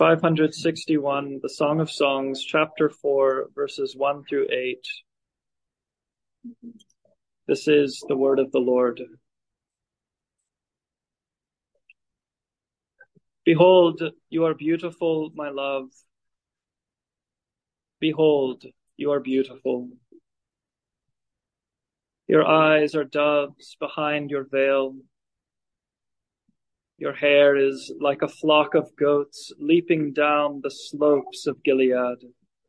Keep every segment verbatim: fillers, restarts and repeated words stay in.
five hundred sixty-one, the Song of Songs, chapter four, verses one through eight. This is the word of the Lord. Behold, you are beautiful, my love. Behold, you are beautiful. Your eyes are doves behind your veil. Your hair is like a flock of goats leaping down the slopes of Gilead.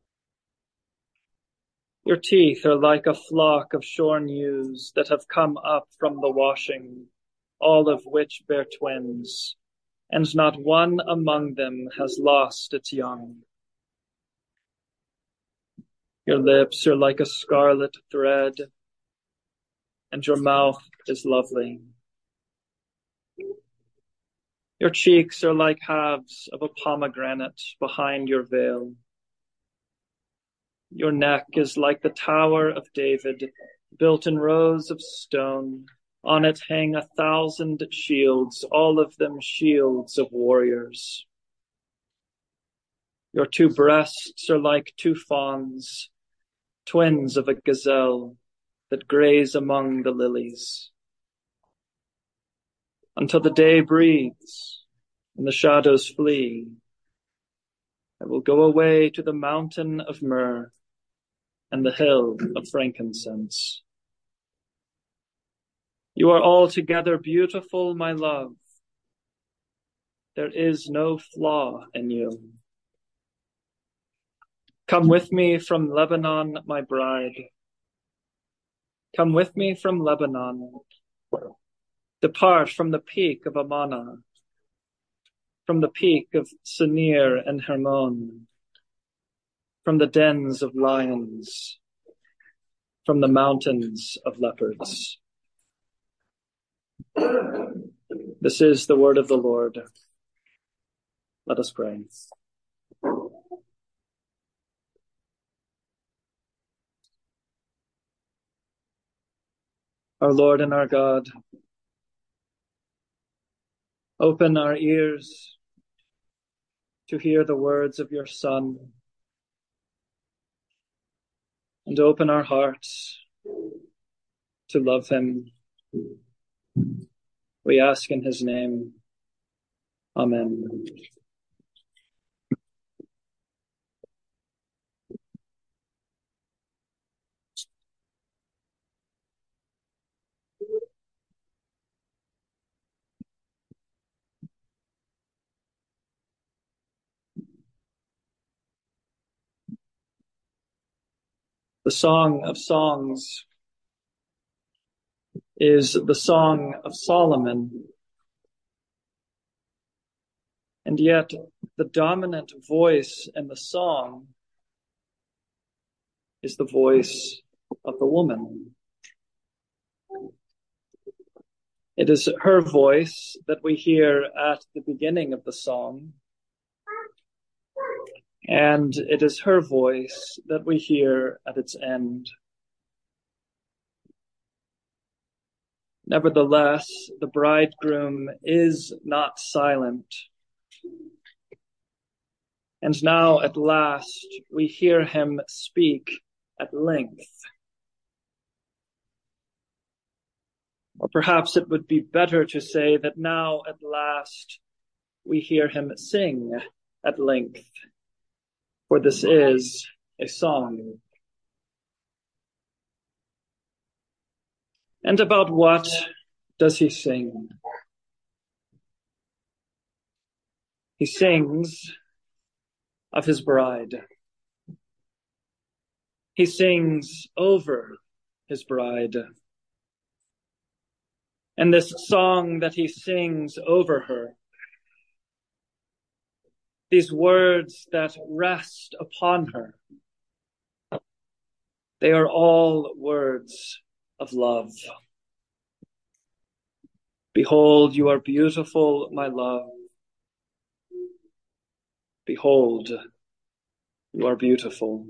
Your teeth are like a flock of shorn ewes that have come up from the washing, all of which bear twins, and not one among them has lost its young. Your lips are like a scarlet thread, and your mouth is lovely. Your cheeks are like halves of a pomegranate behind your veil. Your neck is like the Tower of David, built in rows of stone. On it hang a thousand shields, all of them shields of warriors. Your two breasts are like two fawns, twins of a gazelle that graze among the lilies. Until the day breathes and the shadows flee, I will go away to the mountain of myrrh and the hill of frankincense. You are altogether beautiful, my love. There is no flaw in you. Come with me from Lebanon, my bride. Come with me from Lebanon. Depart from the peak of Amana, from the peak of Senir and Hermon, from the dens of lions, from the mountains of leopards. This is the word of the Lord. Let us pray. Our Lord and our God, open our ears to hear the words of your Son, and open our hearts to love him. We ask in his name. Amen. The Song of Songs is the Song of Solomon. And yet the dominant voice in the song is the voice of the woman. It is her voice that we hear at the beginning of the song, and it is her voice that we hear at its end. Nevertheless, the bridegroom is not silent. And now at last we hear him speak at length. Or perhaps it would be better to say that now at last we hear him sing at length, for this is a song. And about what does he sing? He sings of his bride. He sings over his bride. And this song that he sings over her, these words that rest upon her, they are all words of love. Behold, you are beautiful, my love. Behold, you are beautiful.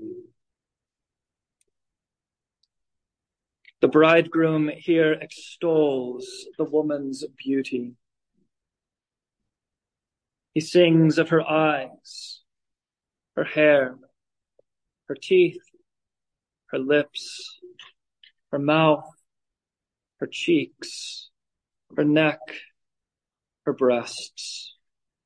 The bridegroom here extols the woman's beauty. He sings of her eyes, her hair, her teeth, her lips, her mouth, her cheeks, her neck, her breasts.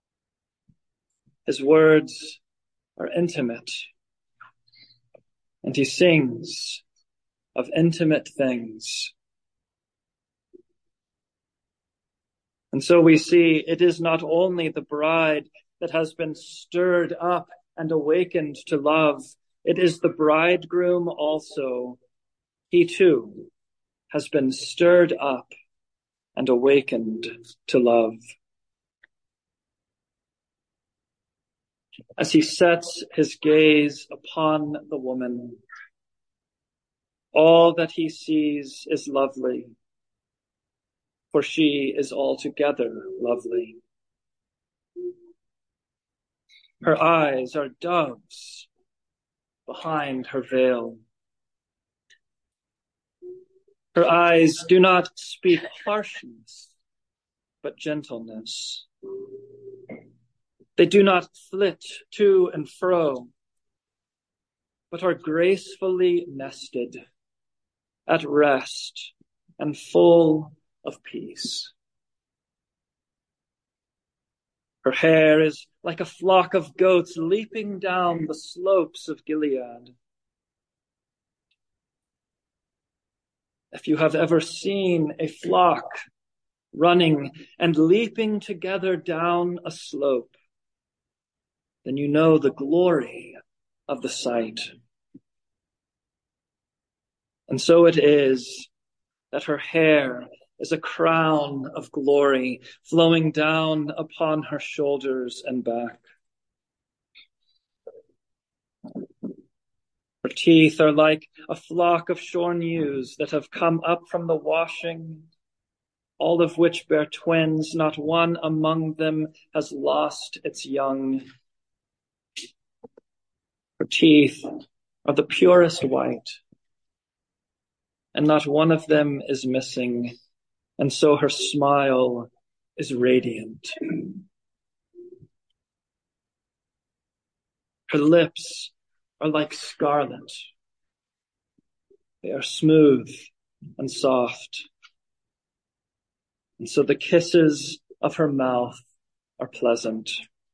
His words are intimate, and he sings of intimate things. And so we see it is not only the bride that has been stirred up and awakened to love, it is the bridegroom also. He too has been stirred up and awakened to love. As he sets his gaze upon the woman, all that he sees is lovely, for she is altogether lovely. Her eyes are doves behind her veil. Her eyes do not speak harshness, but gentleness. They do not flit to and fro, but are gracefully nested, at rest and full of peace. Her hair is like a flock of goats leaping down the slopes of Gilead. If you have ever seen a flock running and leaping together down a slope, then you know the glory of the sight. And so it is that her hair is a crown of glory flowing down upon her shoulders and back. Her teeth are like a flock of shorn ewes that have come up from the washing, all of which bear twins. Not one among them has lost its young. Her teeth are the purest white, and not one of them is missing, and so her smile is radiant. Her lips are like scarlet. They are smooth and soft, and so the kisses of her mouth are pleasant.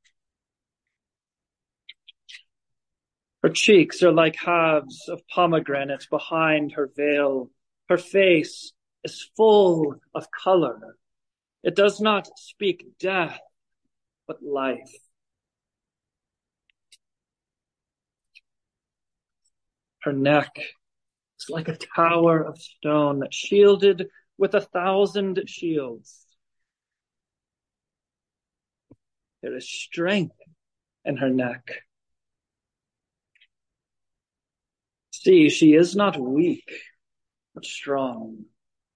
Her cheeks are like halves of pomegranate behind her veil. Her face is full of color. It does not speak death, but life. Her neck is like a tower of stone, shielded with a thousand shields. There is strength in her neck. See, she is not weak, but strong.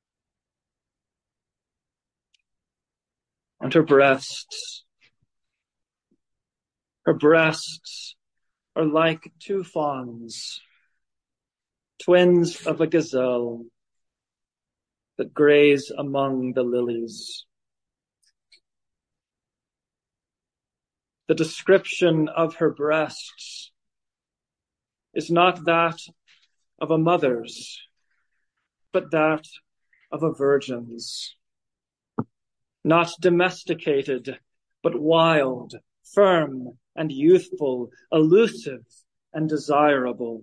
And her breasts, her breasts are like two fawns, twins of a gazelle that graze among the lilies. The description of her breasts is not that of a mother's, but that of a virgin's. Not domesticated, but wild, firm and youthful, elusive and desirable.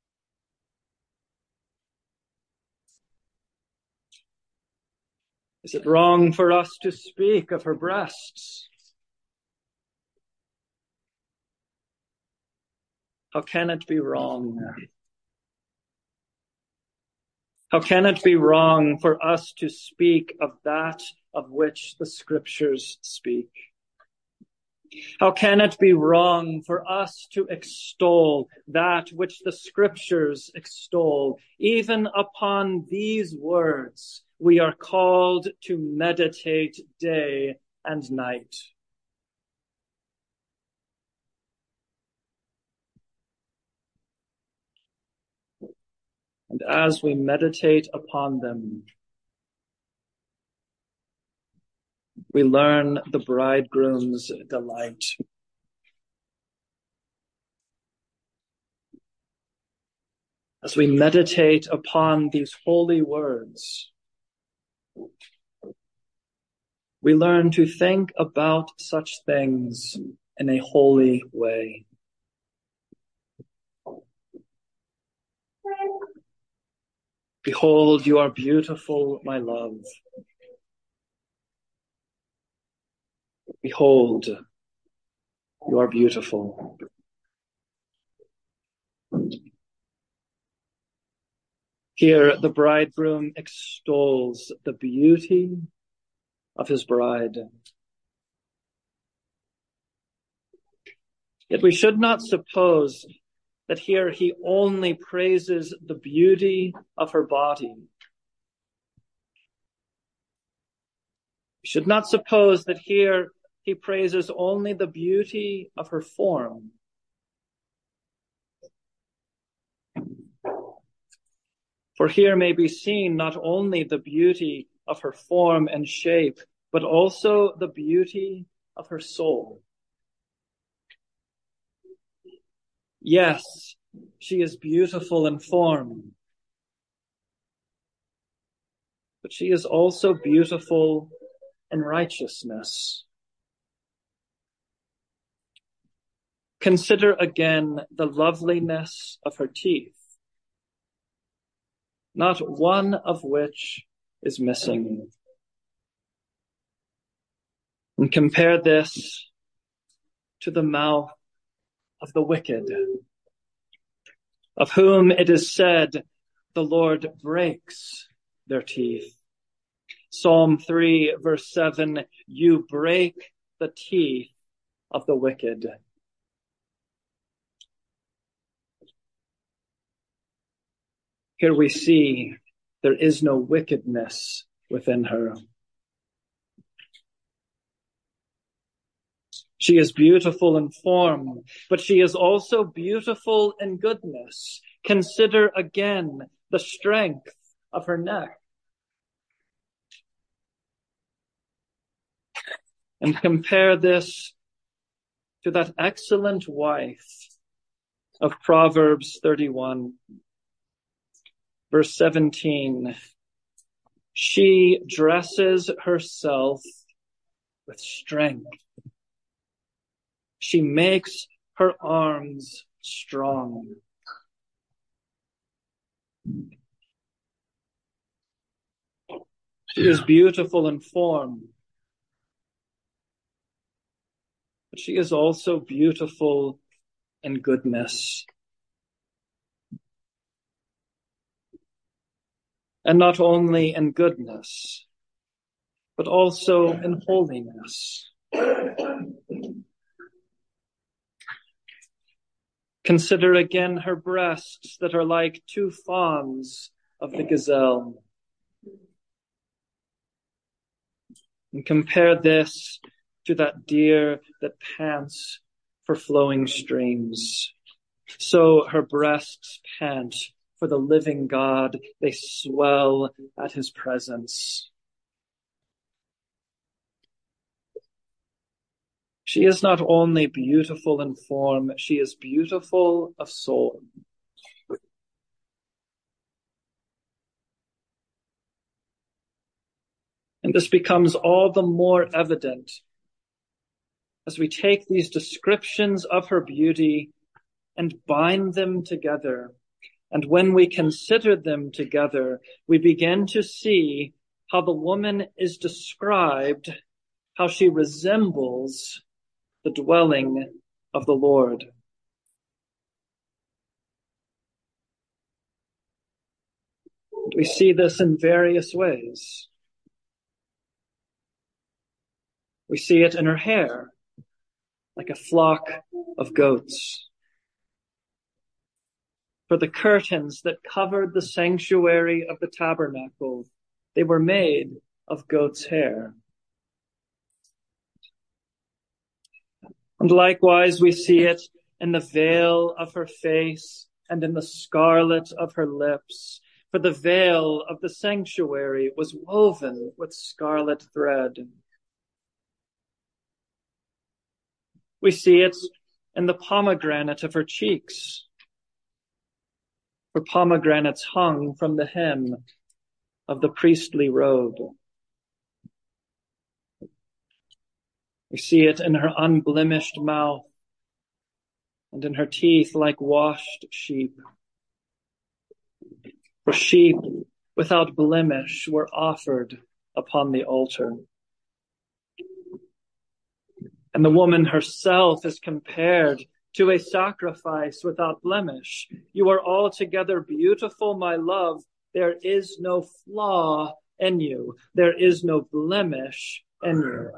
Is it wrong for us to speak of her breasts? How can it be wrong? How can it be wrong for us to speak of that of which the scriptures speak? How can it be wrong for us to extol that which the scriptures extol? Even upon these words, we are called to meditate day and night. And as we meditate upon them, we learn the bridegroom's delight. As we meditate upon these holy words, we learn to think about such things in a holy way. Behold, you are beautiful, my love. Behold, you are beautiful. Here, the bridegroom extols the beauty of his bride. Yet we should not suppose that here he only praises the beauty of her body. We should not suppose that here he praises only the beauty of her form. For here may be seen not only the beauty of her form and shape, but also the beauty of her soul. Yes, she is beautiful in form, but she is also beautiful in righteousness. Consider again the loveliness of her teeth, not one of which is missing. And compare this to the mouth of the wicked, of whom it is said, the Lord breaks their teeth. Psalm three, verse seven, you break the teeth of the wicked. Here we see there is no wickedness within her. She is beautiful in form, but she is also beautiful in goodness. Consider again the strength of her neck. And compare this to that excellent wife of Proverbs thirty-one, verse seventeen. She dresses herself with strength. She makes her arms strong. She is beautiful in form, but she is also beautiful in goodness. And not only in goodness, but also in holiness. Consider again her breasts that are like two fawns of the gazelle. And compare this to that deer that pants for flowing streams. So her breasts pant for the living God. They swell at his presence. She is not only beautiful in form, she is beautiful of soul. And this becomes all the more evident as we take these descriptions of her beauty and bind them together. And when we consider them together, we begin to see how the woman is described, how she resembles the dwelling of the Lord. We see this in various ways. We see it in her hair, like a flock of goats. For the curtains that covered the sanctuary of the tabernacle, they were made of goat's hair. And likewise, we see it in the veil of her face and in the scarlet of her lips. For the veil of the sanctuary was woven with scarlet thread. We see it in the pomegranate of her cheeks. Her pomegranates hung from the hem of the priestly robe. We see it in her unblemished mouth and in her teeth like washed sheep. For sheep without blemish were offered upon the altar. And the woman herself is compared to a sacrifice without blemish. You are altogether beautiful, my love. There is no flaw in you. There is no blemish in you.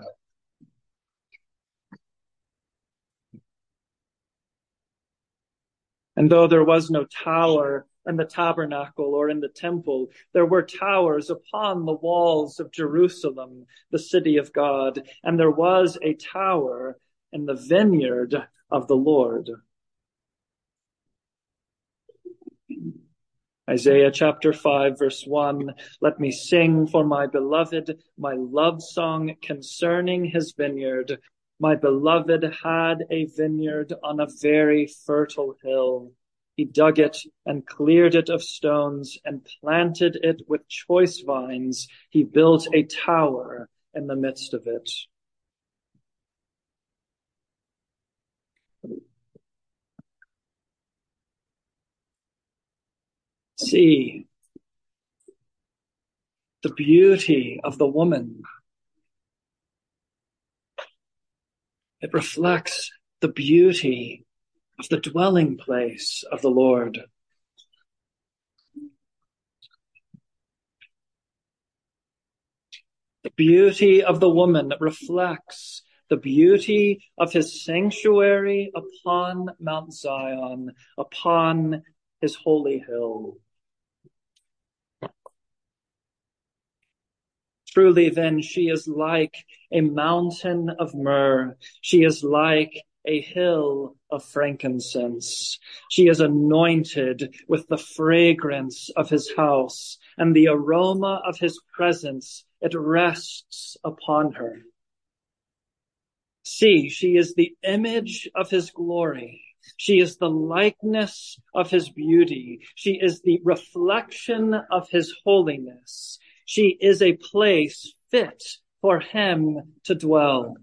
And though there was no tower in the tabernacle or in the temple, there were towers upon the walls of Jerusalem, the city of God, and there was a tower in the vineyard of the Lord. Isaiah chapter five, verse one, let me sing for my beloved my love song concerning his vineyard. My beloved had a vineyard on a very fertile hill. He dug it and cleared it of stones and planted it with choice vines. He built a tower in the midst of it. See the beauty of the woman. It reflects the beauty of the dwelling place of the Lord. The beauty of the woman reflects the beauty of his sanctuary upon Mount Zion, upon his holy hill. Truly, then, she is like a mountain of myrrh. She is like a hill of frankincense. She is anointed with the fragrance of his house, and the aroma of his presence, it rests upon her. See, she is the image of his glory. She is the likeness of his beauty. She is the reflection of his holiness. She is a place fit for him to dwell.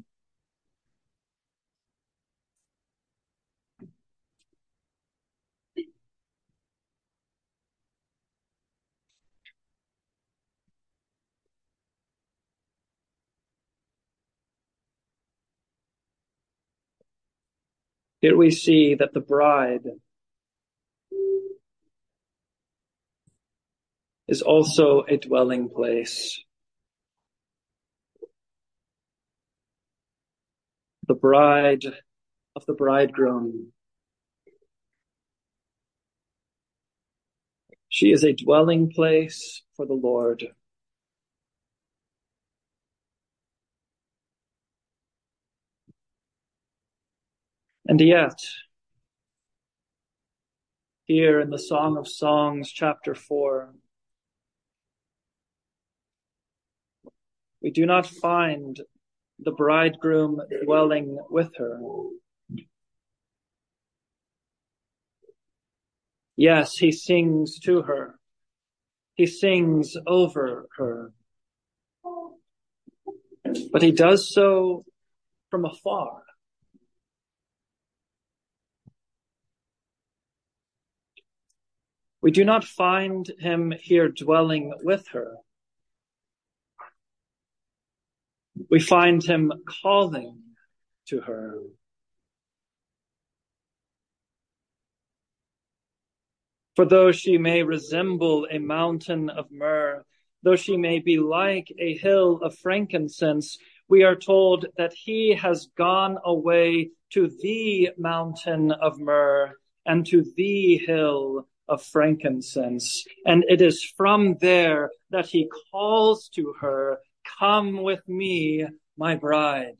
Here we see that the bride is also a dwelling place. The bride of the bridegroom. She is a dwelling place for the Lord. And yet, here in the Song of Songs, chapter four, we do not find the bridegroom dwelling with her. Yes, he sings to her. He sings over her. But he does so from afar. We do not find him here dwelling with her. We find him calling to her. For though she may resemble a mountain of myrrh, though she may be like a hill of frankincense, we are told that he has gone away to the mountain of myrrh and to the hill of frankincense. And it is from there that he calls to her, "Come with me, my bride."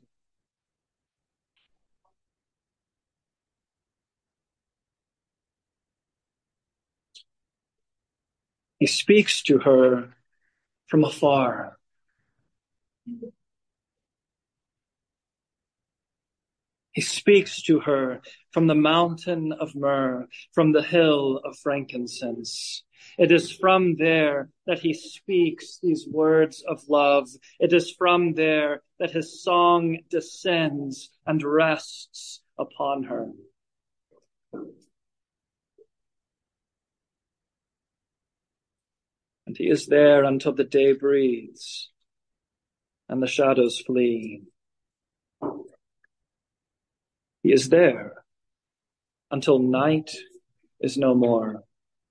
He speaks to her from afar. He He speaks to her from the mountain of myrrh, from the hill of frankincense. It is from there that he speaks these words of love. It is from there that his song descends and rests upon her. And he is there until the day breathes and the shadows flee. He is there until night is no more.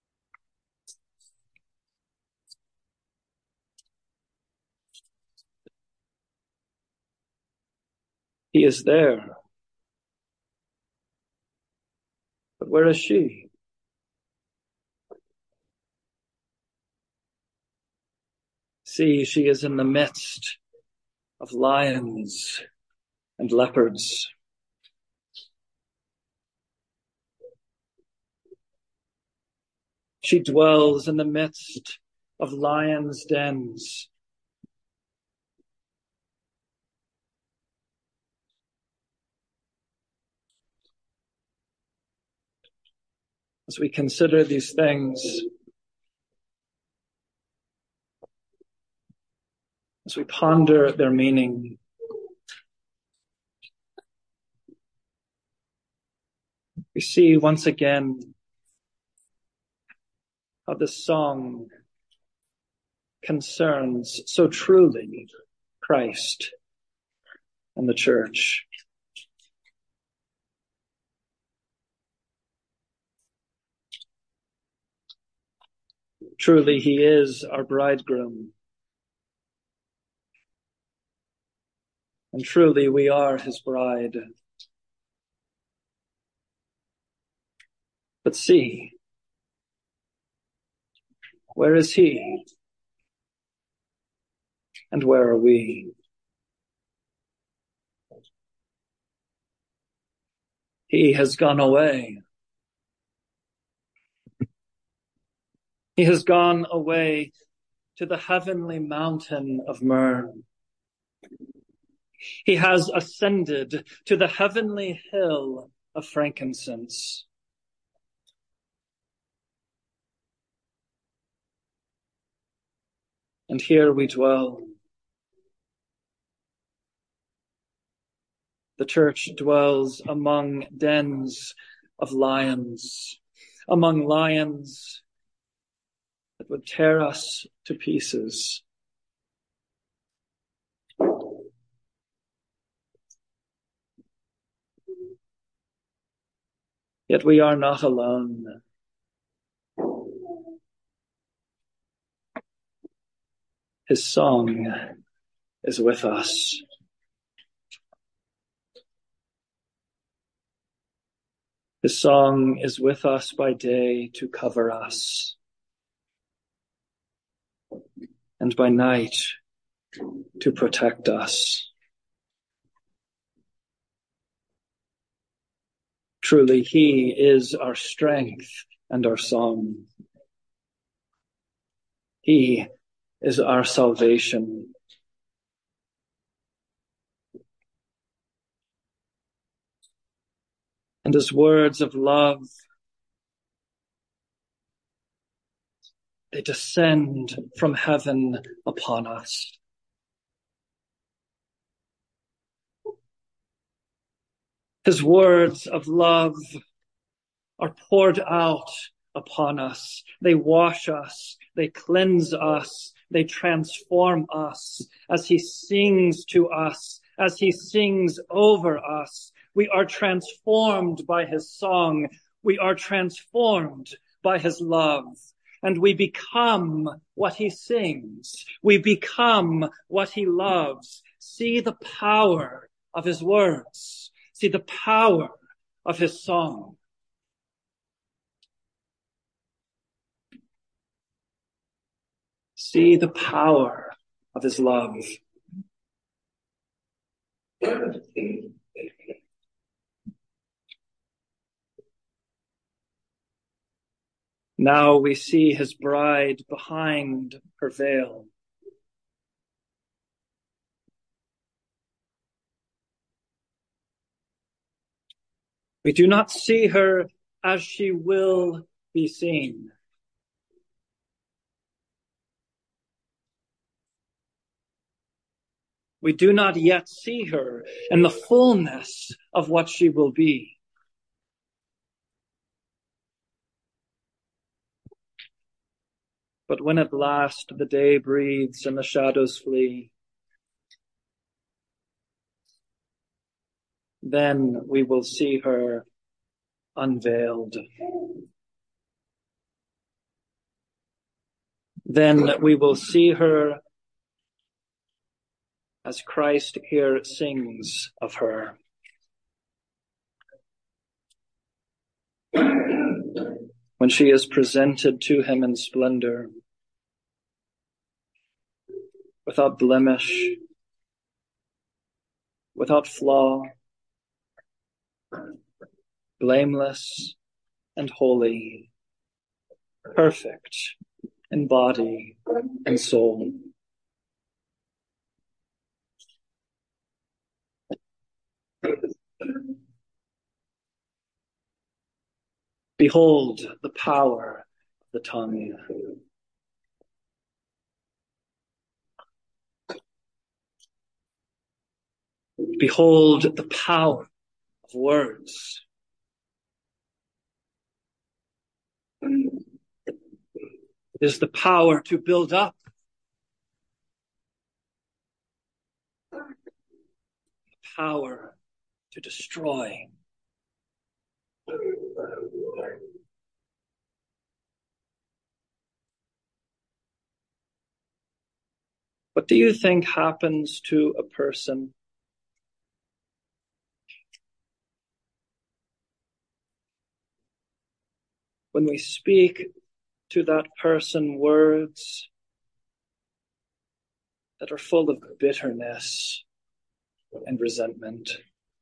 He is there. But where is she? See, she is in the midst of lions and leopards. She dwells in the midst of lions' dens. As we consider these things, as we ponder their meaning, we see once again how this song concerns so truly Christ and the church. Truly, he is our bridegroom. And truly, we are his bride. But see, where is he? And where are we? He has gone away. He has gone away to the heavenly mountain of myrrh. He has ascended to the heavenly hill of frankincense. And here we dwell. The church dwells among dens of lions, among lions that would tear us to pieces. Yet we are not alone. His song is with us. His song is with us by day to cover us, and by night to protect us. Truly, he is our strength and our song. He is our salvation. And his words of love, they descend from heaven upon us. His words of love are poured out upon us. They wash us. They cleanse us. They transform us. As he sings to us, as he sings over us, we are transformed by his song. We are transformed by his love. And we become what he sings. We become what he loves. See the power of his words. See the power of his song. See the power of his love. Now we see his bride behind her veil. We do not see her as she will be seen. We do not yet see her in the fullness of what she will be. But when at last the day breathes and the shadows flee, then we will see her unveiled. Then we will see her as Christ here sings of her. When she is presented to him in splendor, without blemish, without flaw, blameless and holy, perfect in body and soul. Behold the power of the tongue. Behold the power of words. It is the power to build up, the power to destroy. What do you think happens to a person when we speak to that person words that are full of bitterness and resentment?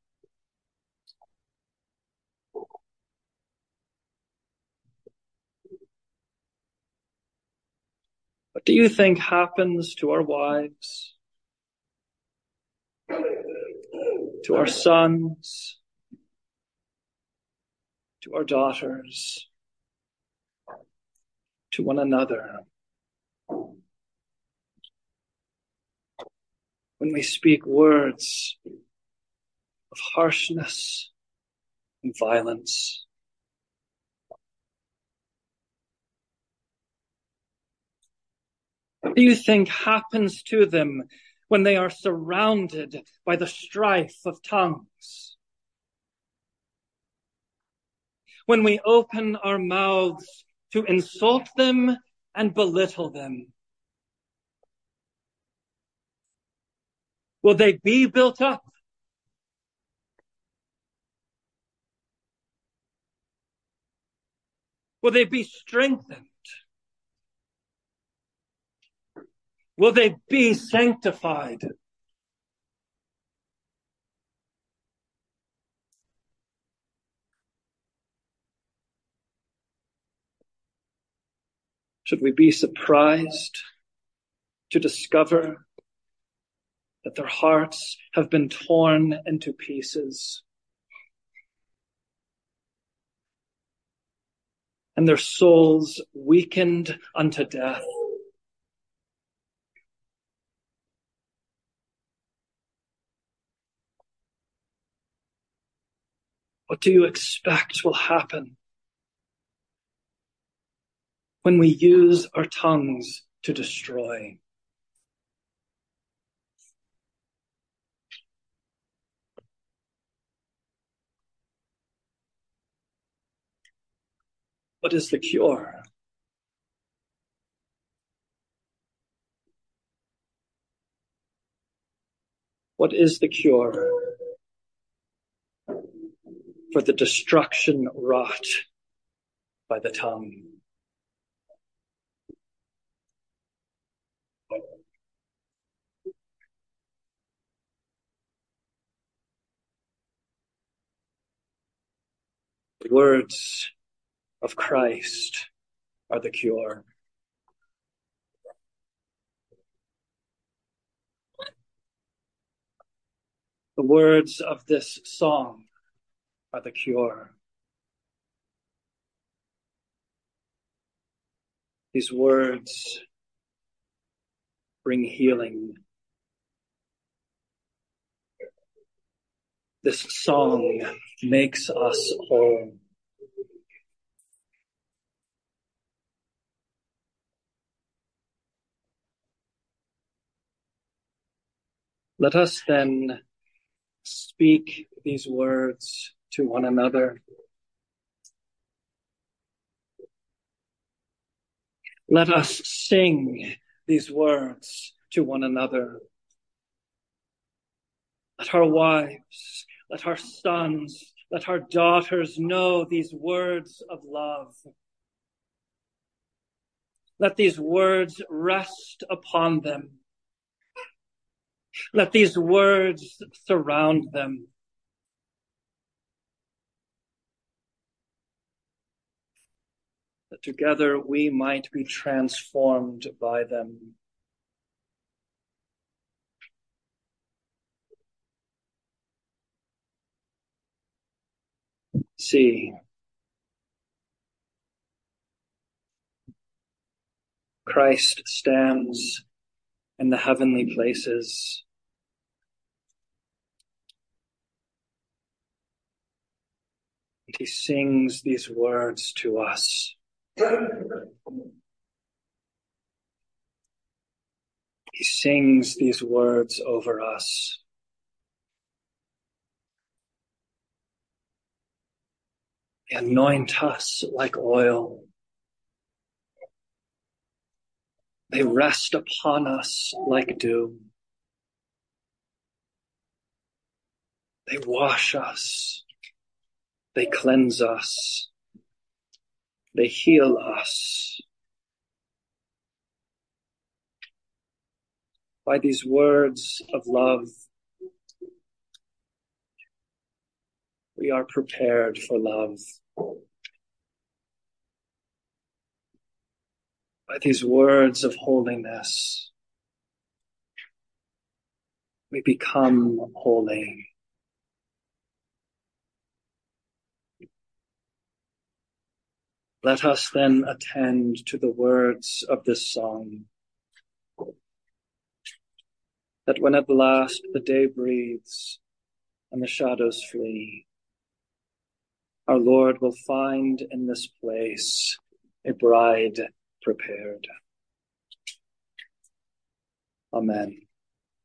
What do you think happens to our wives, to our sons, to our daughters, to one another, when we speak words of harshness and violence? What do you think happens to them when they are surrounded by the strife of tongues? When we open our mouths to insult them and belittle them? Will they be built up? Will they be strengthened? Will they be sanctified? Should we be surprised to discover that their hearts have been torn into pieces and their souls weakened unto death? What do you expect will happen when we use our tongues to destroy? What is the cure? What is the cure for the destruction wrought by the tongue? The words of Christ are the cure. The words of this song are the cure. These words bring healing. This song makes us whole. Let us then speak these words to one another. Let us sing these words to one another. Let our wives, let our sons, let our daughters know these words of love. Let these words rest upon them. Let these words surround them. That together we might be transformed by them. See, Christ stands in the heavenly places. And he sings these words to us. He sings these words over us. They anoint us like oil. They rest upon us like dew. They wash us. They cleanse us. They heal us. By these words of love, we are prepared for love. By these words of holiness, we become holy. Let us then attend to the words of this song, that when at last the day breathes and the shadows flee, our Lord will find in this place a bride prepared. Amen.